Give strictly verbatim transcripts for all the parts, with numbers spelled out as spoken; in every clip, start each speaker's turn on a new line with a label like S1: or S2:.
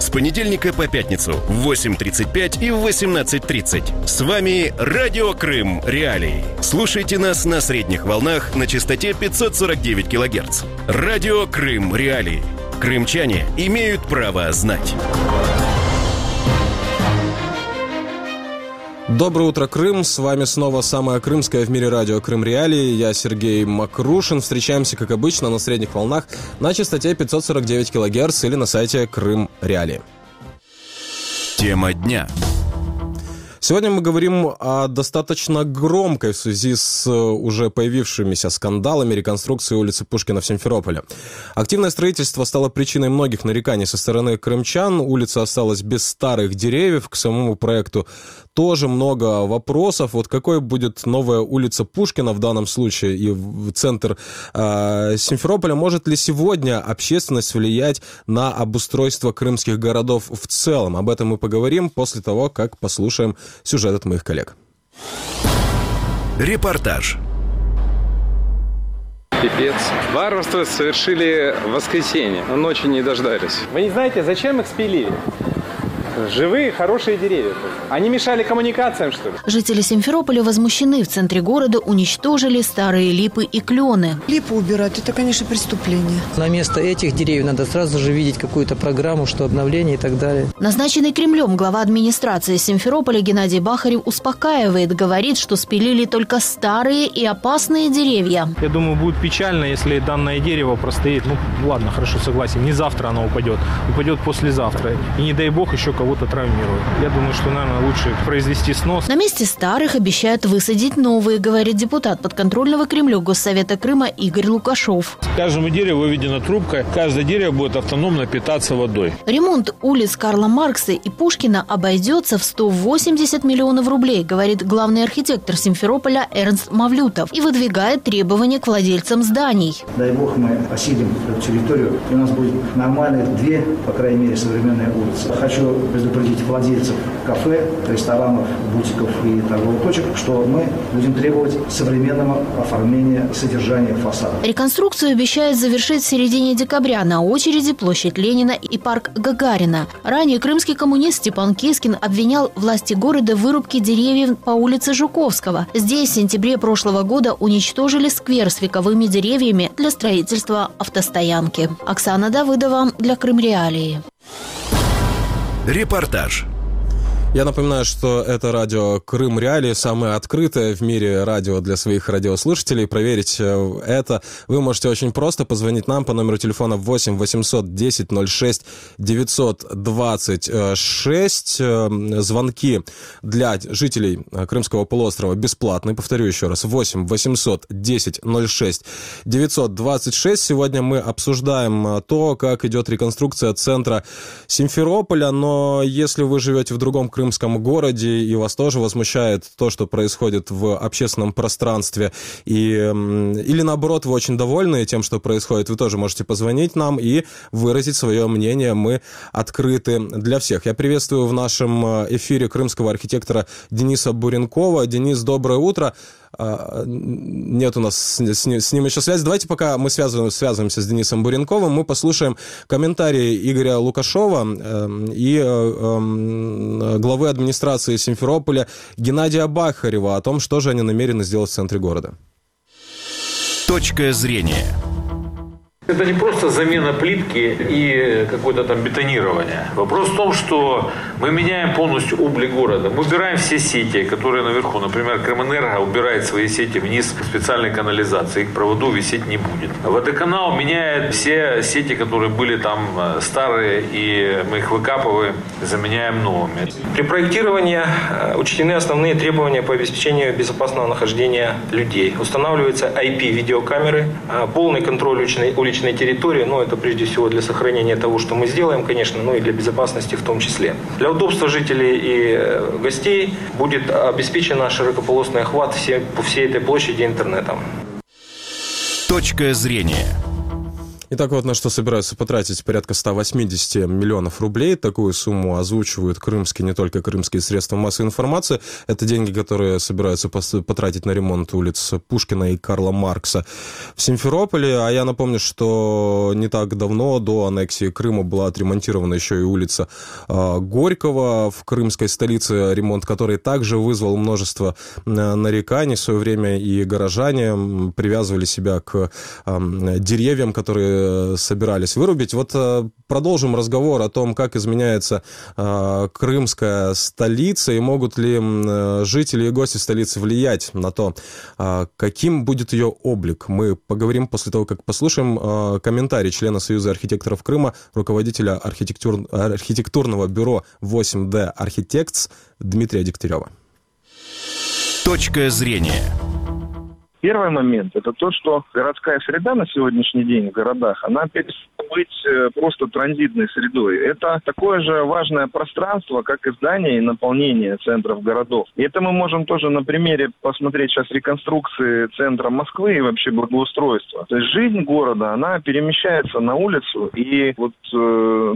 S1: С понедельника по пятницу в восемь тридцать пять и в восемнадцать тридцать. С вами Радио Крым Реалии. Слушайте нас на средних волнах на частоте пятьсот сорок девять килогерц. Радио Крым Реалии. Крымчане имеют право знать.
S2: Доброе утро, Крым. С вами снова самое крымское в мире радио Крым Реалии. Я Сергей Макрушин. Встречаемся, как обычно, на средних волнах на частоте пятьсот сорок девять килогерц или на сайте Крым Реалии.
S1: Тема дня.
S2: Сегодня мы говорим о достаточно громкой в связи с уже появившимися скандалами реконструкции улицы Пушкина в Симферополе. Активное строительство стало причиной многих нареканий со стороны крымчан. Улица осталась без старых деревьев. К самому проекту тоже много вопросов. Вот какой будет новая улица Пушкина в данном случае и в центр э, Симферополя? Может ли сегодня общественность влиять на обустройство крымских городов в целом? Об этом мы поговорим после того, как послушаем сюжет от моих коллег.
S1: Репортаж.
S3: Пипец. Варварство совершили в воскресенье, но ночью не дождались.
S4: Вы не знаете, зачем их спилили? Живые, хорошие деревья. Они мешали коммуникациям, что ли?
S5: Жители Симферополя возмущены. В центре города уничтожили старые липы и клены.
S6: Липы убирать – это, конечно, преступление.
S7: На место этих деревьев надо сразу же видеть какую-то программу, что обновление и так далее.
S5: Назначенный Кремлем глава администрации Симферополя Геннадий Бахарев успокаивает. Говорит, что спилили только старые и опасные деревья.
S4: Я думаю, будет печально, если данное дерево простоит. Ну, ладно, хорошо, согласен. Не завтра оно упадет. Упадет послезавтра. И не дай бог еще кого-то травмирует. Я думаю, что, наверное, лучше произвести снос.
S5: На месте старых обещают высадить новые, говорит депутат подконтрольного Кремлю Госсовета Крыма Игорь Лукашов.
S8: Каждому дереву выведена трубка, каждое дерево будет автономно питаться водой.
S5: Ремонт улиц Карла Маркса и Пушкина обойдется в сто восемьдесят миллионов рублей, говорит главный архитектор Симферополя Эрнст Мавлютов, и выдвигает требования к владельцам зданий.
S9: Дай бог мы осилим эту территорию, и у нас будет нормальные две, по крайней мере, современные улицы. Хочу предупредить владельцев кафе, ресторанов, бутиков и торговых точек, что мы будем требовать современного оформления и содержания фасада.
S5: Реконструкцию обещают завершить в середине декабря. На очереди площадь Ленина и парк Гагарина. Ранее крымский коммунист Степан Кискин обвинял власти города в вырубке деревьев по улице Жуковского. Здесь в сентябре прошлого года уничтожили сквер с вековыми деревьями для строительства автостоянки. Оксана Давыдова для Крым Реалии.
S1: Репортаж.
S2: Я напоминаю, что это радио Крым Реалии, самое открытое в мире радио для своих радиослушателей. Проверить это вы можете очень просто. Позвонить нам по номеру телефона восемь восемьсот десять ноль шесть девятьсот двадцать шесть. Звонки для жителей Крымского полуострова бесплатные. Повторю еще раз. восемь восемьсот десять ноль шесть девятьсот двадцать шесть. Сегодня мы обсуждаем то, как идет реконструкция центра Симферополя. Но если вы живете в другом крымском городе, и вас тоже возмущает то, что происходит в общественном пространстве, и, или наоборот, вы очень довольны тем, что происходит, вы тоже можете позвонить нам и выразить свое мнение. Мы открыты для всех. Я приветствую в нашем эфире крымского архитектора Дениса Буренкова. Денис, доброе утро. Нет у нас с ним, с ним еще связи. Давайте, пока мы связываем, связываемся с Денисом Буренковым, мы послушаем комментарии Игоря Лукашова и главы администрации Симферополя Геннадия Бахарева о том, что же они намерены сделать в центре города.
S1: Точка зрения.
S8: Это не просто замена плитки и какое-то там бетонирование. Вопрос в том, что мы меняем полностью облик города. Мы убираем все сети, которые наверху. Например, Крымэнерго убирает свои сети вниз в специальной канализации. Их проводов висеть не будет. Водоканал меняет все сети, которые были там старые, и мы их выкапываем, заменяем новыми.
S4: При проектировании учтены основные требования по обеспечению безопасного нахождения людей. Устанавливаются ай пи-видеокамеры, полный контроль уличной, уличной территории, но это прежде всего для сохранения того, что мы сделаем, конечно, но и для безопасности в том числе. Для удобства жителей и гостей будет обеспечен широкополосный охват всей, по всей этой площади интернетом.
S1: Точка зрения.
S2: Итак, вот на что собираются потратить порядка сто восемьдесят миллионов рублей. Такую сумму озвучивают крымские, не только крымские средства массовой информации. Это деньги, которые собираются потратить на ремонт улиц Пушкина и Карла Маркса в Симферополе. А я напомню, что не так давно, до аннексии Крыма, была отремонтирована еще и улица Горького в крымской столице, ремонт которой также вызвал множество нареканий. В свое время и горожане привязывали себя к деревьям, которые собирались вырубить. Вот продолжим разговор о том, как изменяется крымская столица и могут ли жители и гости столицы влиять на то, каким будет ее облик. Мы поговорим после того, как послушаем комментарий члена Союза архитекторов Крыма, руководителя архитектур... архитектурного бюро восемь дэ Architects Дмитрия Дегтярева.
S1: Точка зрения.
S10: Первый момент – это то, что городская среда на сегодняшний день в городах, она перестала быть просто транзитной средой. Это такое же важное пространство, как и здание и наполнение центров городов. И это мы можем тоже на примере посмотреть сейчас реконструкции центра Москвы и вообще благоустройства. То есть жизнь города, она перемещается на улицу, и вот э,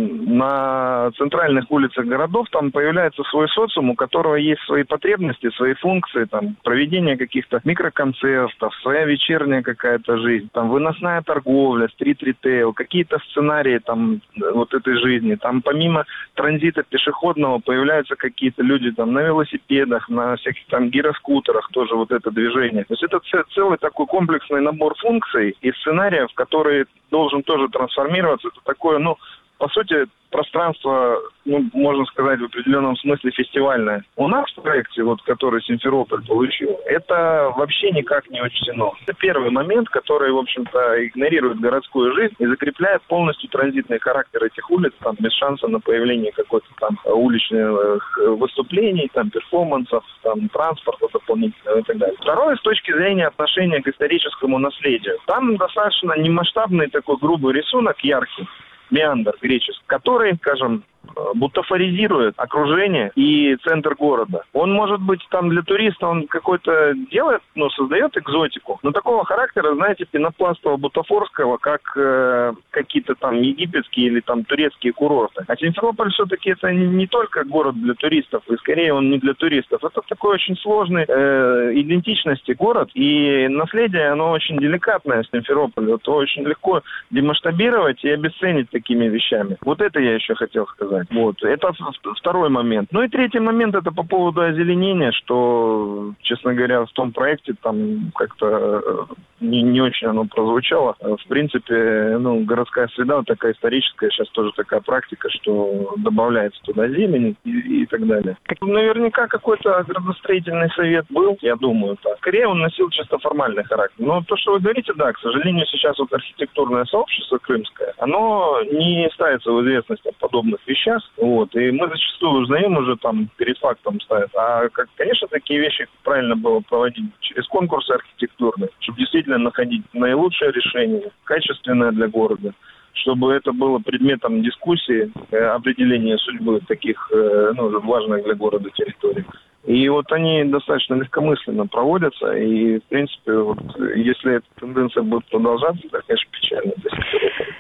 S10: на центральных улицах городов там появляется свой социум, у которого есть свои потребности, свои функции, там, проведение каких-то микроконцертов, своя вечерняя какая-то жизнь, там выносная торговля, стрит-ритейл, какие-то сценарии там вот этой жизни. Там помимо транзита пешеходного появляются какие-то люди там на велосипедах, на всяких там гироскутерах, тоже вот это движение. То есть это целый такой комплексный набор функций и сценариев, который должен тоже трансформироваться. Это такое, ну, по сути, пространство, ну, можно сказать, в определенном смысле фестивальное. У нас в проекте, вот, который Симферополь получил, это вообще никак не учтено. Это первый момент, который, в общем-то, игнорирует городскую жизнь и закрепляет полностью транзитный характер этих улиц, там, без шанса на появление какой-то там уличных выступлений, там, перформансов, там, транспорта дополнительного и так далее. Второе, с точки зрения отношения к историческому наследию. Там достаточно немасштабный такой грубый рисунок, яркий, меандр греческий, который, скажем, бутафоризирует окружение и центр города. Он может быть там для туриста, он какой-то делает, ну, создает экзотику, но такого характера, знаете, пенопластового, бутафорского, как э, какие-то там египетские или там турецкие курорты. А Симферополь все-таки это не только город для туристов, и скорее он не для туристов. Это такой очень сложный э, идентичности город, и наследие, оно очень деликатное в Симферополе. Это очень легко демасштабировать и обесценить такими вещами. Вот это я еще хотел сказать. Вот. Это второй момент. Ну и третий момент, это по поводу озеленения, что, честно говоря, в том проекте там как-то не, не очень оно прозвучало. В принципе, ну, городская среда вот такая историческая, сейчас тоже такая практика, что добавляется туда зелень и, и так далее. Наверняка какой-то градостроительный совет был, я думаю, так. Скорее он носил чисто формальный характер. Но то, что вы говорите, да, к сожалению, сейчас вот архитектурное сообщество крымское, оно не ставится в известность о подобных вещах. Вот, и мы зачастую узнаем уже там перед фактом ставят. А, как, конечно, такие вещи правильно было проводить через конкурсы архитектурные, чтобы действительно находить наилучшее решение, качественное для города, чтобы это было предметом дискуссии, э, определения судьбы таких э, ну, важных для города территорий. И вот они достаточно легкомысленно проводятся, и, в принципе, вот, если эта тенденция будет продолжаться, то, конечно, печально для Симферополя.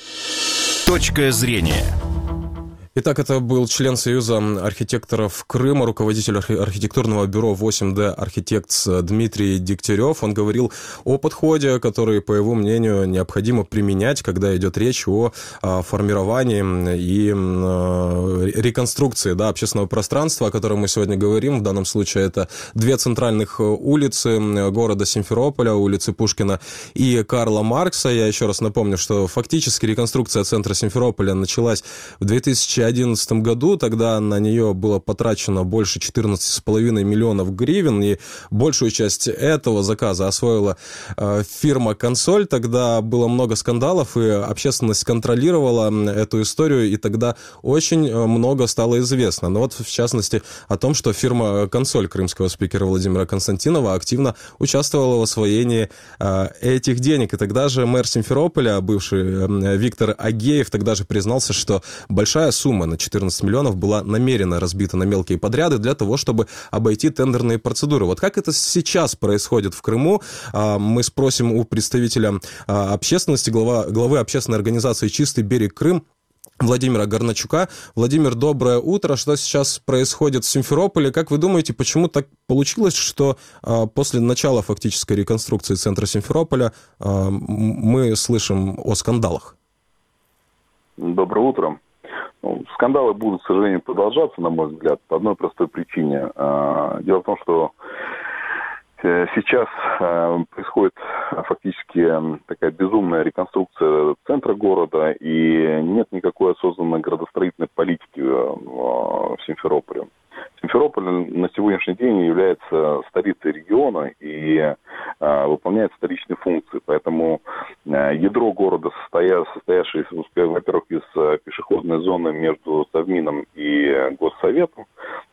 S1: Точка зрения.
S2: Итак, это был член Союза архитекторов Крыма, руководитель архитектурного бюро восемь дэ Architects Дмитрий Дегтярев. Он говорил о подходе, который, по его мнению, необходимо применять, когда идет речь о формировании и реконструкции, да, общественного пространства, о котором мы сегодня говорим. В данном случае это две центральных улицы города Симферополя, улицы Пушкина и Карла Маркса. Я еще раз напомню, что фактически реконструкция центра Симферополя началась в две тысячи одиннадцатом году, тогда на нее было потрачено больше четырнадцать с половиной миллионов гривен, и большую часть этого заказа освоила э, фирма «Консоль». Тогда было много скандалов, и общественность контролировала эту историю, и тогда очень много стало известно. Но вот, в частности, о том, что фирма «Консоль» крымского спикера Владимира Константинова активно участвовала в освоении э, этих денег. И тогда же мэр Симферополя, бывший э, Виктор Агеев, тогда же признался, что большая сумма сумма на четырнадцать миллионов была намеренно разбита на мелкие подряды для того, чтобы обойти тендерные процедуры. Вот как это сейчас происходит в Крыму? Мы спросим у представителя общественности, глава, главы общественной организации «Чистый берег Крым» Владимира Горначука. Владимир, доброе утро. Что сейчас происходит в Симферополе? Как вы думаете, почему так получилось, что а, после начала фактической реконструкции центра Симферополя а, мы слышим о скандалах?
S11: Доброе утро. Ну, скандалы будут, к сожалению, продолжаться, на мой взгляд, по одной простой причине. А, дело в том, что сейчас э, происходит фактически такая безумная реконструкция центра города, и нет никакой осознанной градостроительной политики э, в Симферополе. Симферополь на сегодняшний день является столицей региона и э, выполняет столичные функции. Поэтому э, ядро города, состоя, состоявшееся, во-первых, из э, пешеходной зоны между Совмином и Госсоветом,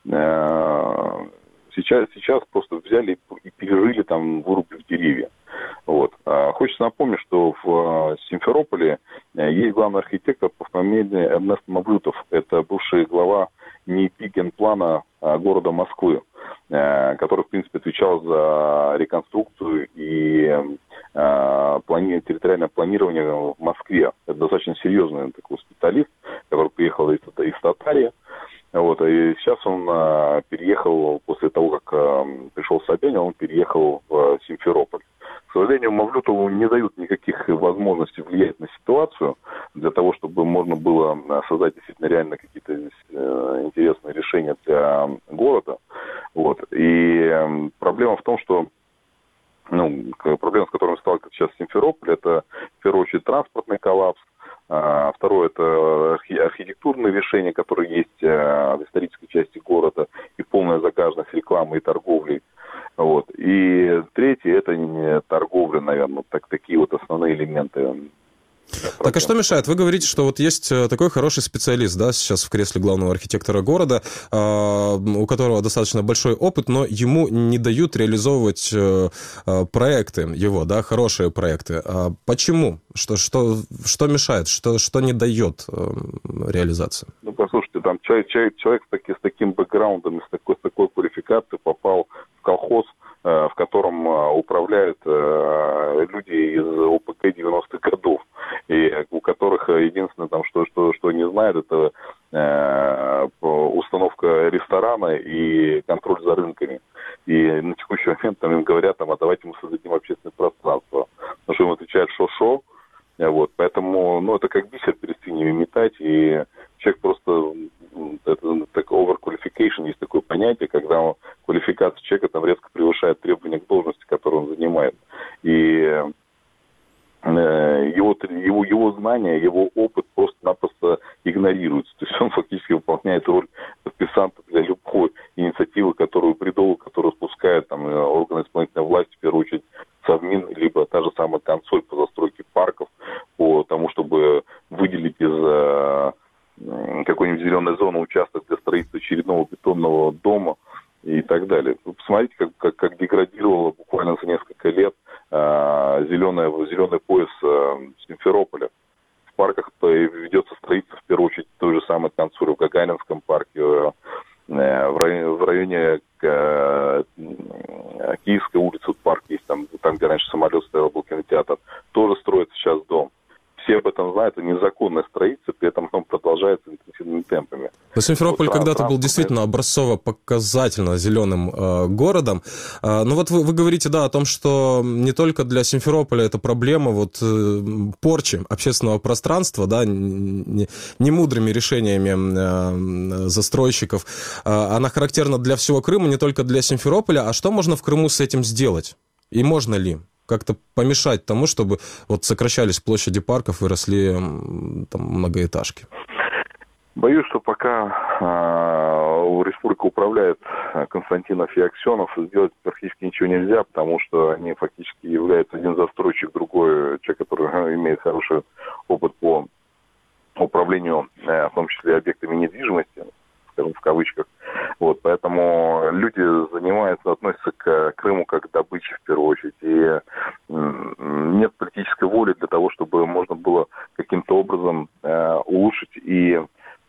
S11: э, Сейчас, сейчас просто взяли и пережили там, вырубив деревья. Вот. А хочется напомнить, что в Симферополе есть главный архитектор по фамилии Эрнест Мавлютов. Это бывший глава НИИПИ генплана города Москвы, который, в принципе, отвечал за реконструкцию и плани... территориальное планирование в Москве. Это достаточно серьезный такой специалист, который приехал из, из Татарии. Вот, и сейчас он а, переехал, после того, как а, пришел Собянин, он переехал в Симферополь. К сожалению, Мавлютову не дают никаких возможностей влиять на ситуацию, для того, чтобы можно было создать действительно реально какие-то э, интересные решения для города. Вот. И э, проблема в том, что ну, проблема, с которой сталкивается сейчас Симферополь, это в первую очередь транспортный коллапс. А, второе – это архитектурные решения, которые есть а, в исторической части города, и полная загаженность рекламы и торговли. Вот. И третье – это не торговля, наверное, так, такие вот основные элементы.
S2: Так а что мешает? Вы говорите, что вот есть такой хороший специалист, да, сейчас в кресле главного архитектора города, у которого достаточно большой опыт, но ему не дают реализовывать проекты его, да, хорошие проекты. Почему? Что, что, что мешает? Что, что не дает реализации?
S11: Ну, послушайте, там человек, человек, человек с, таки, с таким бэкграундом, с такой, с такой квалификацией попал в колхоз, в котором управляют люди из ОПК девяностых годов, и у которых единственное, там, что, что, что не знают, это э, установка ресторана и контроль за рынками. И на текущий момент там, им говорят, там, а давайте мы создадим общественное пространство. Потому что им отвечают шо-шо. Вот, поэтому, ну, это как бисер перед свиньями метать, и человек просто, это так overqualification, есть такое понятие, когда квалификация человека там резко превышает требования к должности, которую он занимает. И Его, его, его знания, его опыт просто-напросто игнорируются. То есть он фактически выполняет роль подписанта для любой инициативы, которую придумал, которую спускают там, органы исполнительной власти, в первую очередь Совмин, либо та же самая консоль по застройке парков, по тому, чтобы выделить из э, какой-нибудь зеленой зоны участок для строительства очередного бетонного дома и так далее. Вы посмотрите, как, как, как деградировало буквально за несколько лет э, зеленый, зеленый пояс э, Симферополя. В парках ведется строительство, в первую очередь, той же самой консоли в Гагаринском парке, э, в районе, в районе э, Киевской улицы, парк есть, там, там, где раньше самолет стоял, был кинотеатр, тоже строится сейчас дом. Все об этом знают, это незаконное строительство, при этом оно продолжается интенсивными темпами.
S2: Но Симферополь вот, когда-то был действительно образцово-показательно зеленым э, городом. Э, ну вот вы, вы говорите, да, о том, что не только для Симферополя это проблема вот э, порчи общественного пространства, да, не, не мудрыми решениями э, застройщиков. Э, она характерна для всего Крыма, не только для Симферополя. А что можно в Крыму с этим сделать? И можно ли как-то помешать тому, чтобы вот сокращались площади парков и росли там многоэтажки?
S11: Боюсь, что пока э, республика управляет Константинов и Аксенов, сделать практически ничего нельзя, потому что они фактически являются один застройщик, другой человек, который имеет хороший опыт по управлению, э, в том числе объектами недвижимости, скажем, в кавычках. Вот, поэтому люди занимаются, относятся к Крыму как к добыче в первую очередь. И нет политической воли для того, чтобы можно было каким-то образом э, улучшить и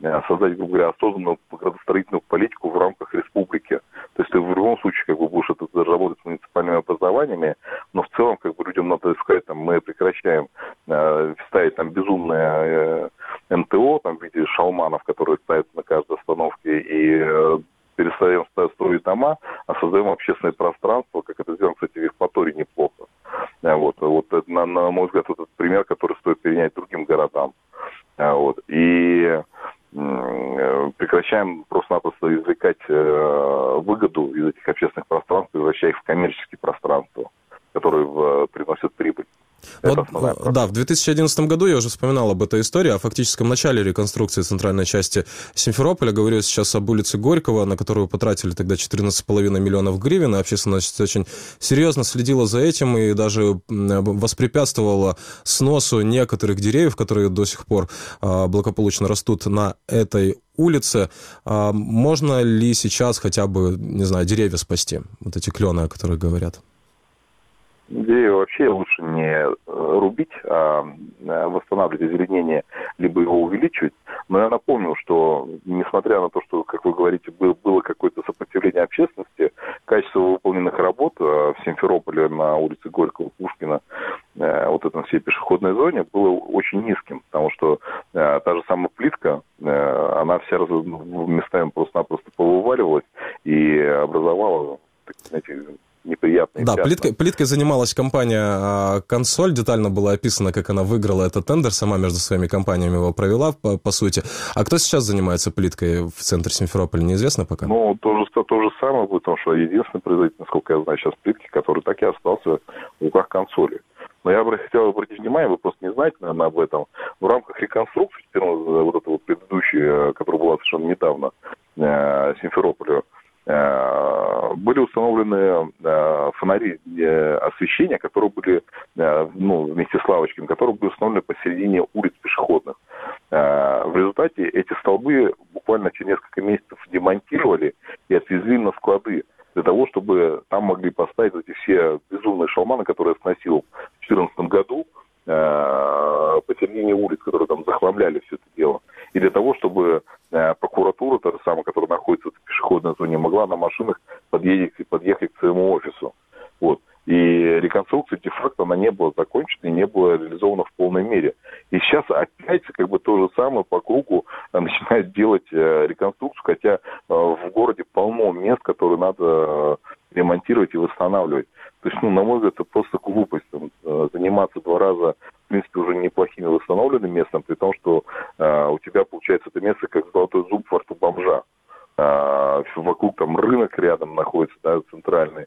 S11: создать, грубо говоря, осознанную градостроительную политику в рамках республики. То есть ты в любом случае как бы будешь это работать с муниципальными образованиями, но в целом как бы людям надо сказать, там, мы прекращаем э, ставить там безумные э, эм тэ о там, в виде шалманов, которые ставятся на каждой остановке, и э, перестаем строить дома, а создаем общественное пространство, как это сделано, кстати, в Евпатории неплохо. Вот, вот на, на мой взгляд, вот этот пример, который стоит перенять другим городам. Вот, и прекращаем просто-напросто извлекать э, выгоду из этих общественных пространств, превращая их в коммерческие пространства, которые в, приносят прибыль.
S2: Вот, да, в две тысячи одиннадцатом году я уже вспоминал об этой истории, о фактическом начале реконструкции центральной части Симферополя. Говорю сейчас об улице Горького, на которую потратили тогда четырнадцать с половиной миллионов гривен. Общественность очень серьезно следила за этим и даже воспрепятствовала сносу некоторых деревьев, которые до сих пор а, благополучно растут на этой улице. А, можно ли сейчас хотя бы, не знаю, деревья спасти? Вот эти клены, о которых говорят.
S11: Деревья вообще лучше не рубить, а восстанавливать озеленение, либо его увеличивать. Но я напомню, что несмотря на то, что, как вы говорите, было какое-то сопротивление общественности, качество выполненных работ в Симферополе на улице Горького, Пушкина, вот этом всей пешеходной зоне, было очень низким, потому что та же самая плитка, она вся местами просто-напросто повываливалась и образовала, знаете, неприятные.
S2: Да, плиткой, плиткой занималась компания «Консоль». Детально было описано, как она выиграла этот тендер, сама между своими компаниями его провела, по, по сути. А кто сейчас занимается плиткой в центре Симферополя, неизвестно пока?
S11: Ну, то же, то, то же самое, потому что единственный производитель, насколько я знаю, сейчас плитки, который так и остался в руках «Консоли». Но я бы хотел обратить внимание, вы просто не знаете, наверное, об этом. В рамках реконструкции, вот этой вот предыдущей, которая была совершенно недавно, Симферополю, были установлены фонари освещения, которые были, ну, вместе с лавочками, которые были установлены посередине улиц пешеходных. В результате эти столбы буквально через несколько месяцев демонтировали и отвезли на склады для того, чтобы там могли поставить эти все безумные шалманы, которые я сносил в две тысячи четырнадцатом году, посередине улиц, которые там захламляли все это дело. И для того, чтобы э, прокуратура, та же самая, которая находится в пешеходной зоне, могла на машинах подъехать, подъехать к своему офису. Вот. И реконструкция де-факто, она не была закончена и не была реализована в полной мере. И сейчас опять как бы то же самое по кругу э, начинают делать э, реконструкцию, хотя э, в городе полно мест, которые надо э, ремонтировать и восстанавливать. То есть, ну, на мой взгляд, это просто глупость. Там, э, заниматься два раза, в принципе, уже неплохими восстановленным местом, при том, что э, у тебя получается это место как золотой зуб во рту бомжа. Э, вокруг там рынок рядом находится, да, центральный.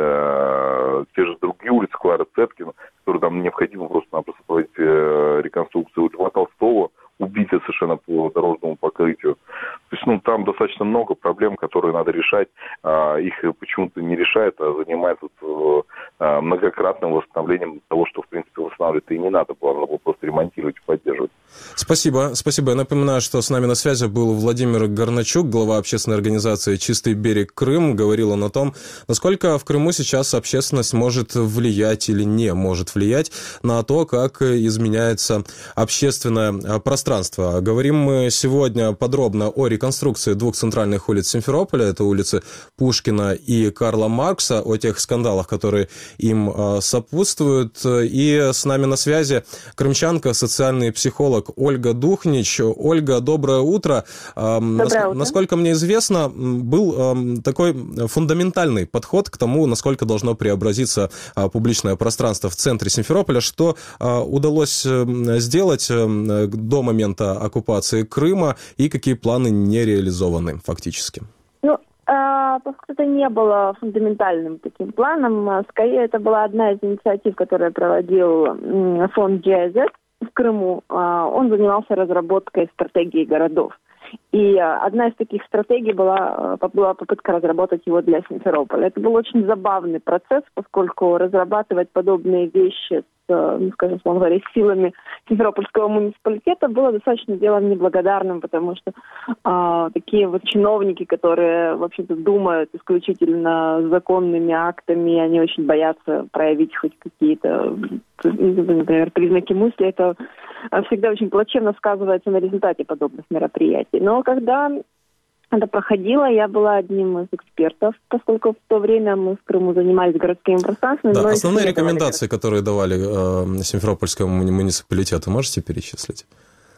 S11: Э, те же другие улицы, Клары Цеткина, которые там необходимо просто-напросто проводить э, реконструкцию. У Льва Толстого убийца совершенно по дорожному покрытию. То есть, ну, там достаточно много проблем, которые надо решать. А, их почему-то не решают, а занимаются а, многократным восстановлением того, что, в принципе, восстанавливать-то и не надо было. Надо было просто ремонтировать и поддерживать.
S2: Спасибо. Спасибо. Я напоминаю, что с нами на связи был Владимир Горначук, глава общественной организации «Чистый берег Крым». Говорил он о том, насколько в Крыму сейчас общественность может влиять или не может влиять на то, как изменяется общественное пространство. Говорим мы сегодня подробно о реконструкции двух центральных улиц Симферополя. Это улицы Пушкина и Карла Маркса, о тех скандалах, которые им сопутствуют. И с нами на связи крымчанка, социальный психолог Ольга Духнич. Ольга, доброе утро.
S12: Доброе утро.
S2: Насколько мне известно, был такой фундаментальный подход к тому, насколько должно преобразиться публичное пространство в центре Симферополя. Что удалось сделать до момента оккупации Крыма и какие планы не реализованы фактически?
S12: Ну, поскольку это не было фундаментальным таким планом, скорее это была одна из инициатив, которую проводил фонд джи ай зет в Крыму. Он занимался разработкой стратегии городов. И одна из таких стратегий была, была попытка разработать его для Симферополя. Это был очень забавный процесс, поскольку разрабатывать подобные вещи ну, скажем, словно говоря, силами Симферопольского муниципалитета, было достаточно делом неблагодарным, потому что а, такие вот чиновники, которые, в общем-то, думают исключительно законными актами, они очень боятся проявить хоть какие-то, например, признаки мысли, это всегда очень плачевно сказывается на результате подобных мероприятий. Но когда это проходило, я была одним из экспертов, поскольку в то время мы в Крыму занимались городскими пространствами.
S2: Да, основные рекомендации, которые давали э, Симферопольскому муниципалитету, можете перечислить?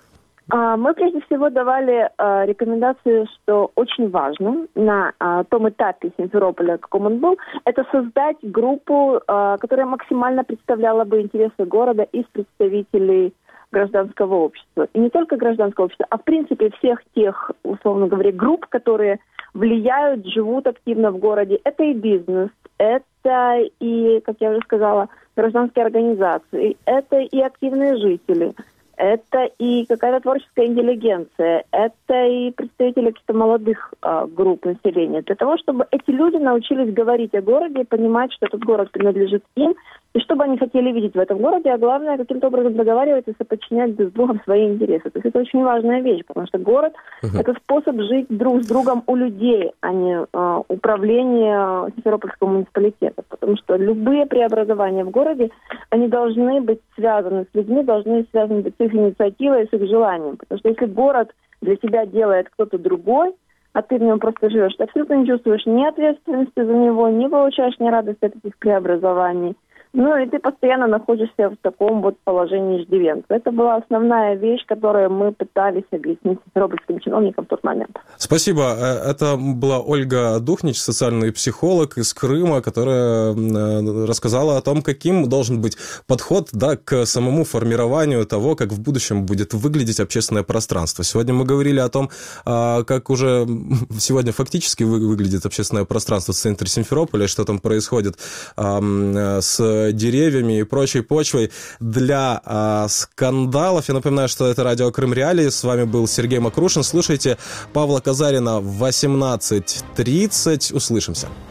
S12: Мы прежде всего давали э, рекомендации, что очень важно на э, том этапе Симферополя, каком он был, это создать группу, э, которая максимально представляла бы интересы города из представителей гражданского общества. И не только гражданского общества, а в принципе всех тех, условно говоря, групп, которые влияют, живут активно в городе. Это и бизнес, это и, как я уже сказала, гражданские организации, это и активные жители, это и какая-то творческая интеллигенция, это и представители каких-то молодых а, групп населения. Для того, чтобы эти люди научились говорить о городе и понимать, что этот город принадлежит им, и чтобы они хотели видеть в этом городе, а главное, каким-то образом договариваться и подчинять друг с другом свои интересы. То есть это очень важная вещь, потому что город uh-huh. – это способ жить друг с другом у людей, а не э, управление Симферопольского муниципалитета. Потому что любые преобразования в городе, они должны быть связаны с людьми, должны быть связаны с их инициативой и с их желанием. Потому что если город для тебя делает кто-то другой, а ты в нем просто живешь, ты абсолютно не чувствуешь ни ответственности за него, не получаешь ни радости от этих преобразований. Ну, и ты постоянно находишься в таком вот положении иждивенца. Это была основная вещь, которую мы пытались объяснить симферопольским чиновникам в тот момент.
S2: Спасибо. Это была Ольга Духнич, социальный психолог из Крыма, которая рассказала о том, каким должен быть подход, да, к самому формированию того, как в будущем будет выглядеть общественное пространство. Сегодня мы говорили о том, как уже сегодня фактически выглядит общественное пространство в центре Симферополя, что там происходит с деревьями и прочей почвой для а, скандалов. Я напоминаю, что это радио Крым Реалии. С вами был Сергей Макрушин. Слушайте Павла Казарина в восемнадцать тридцать. Услышимся.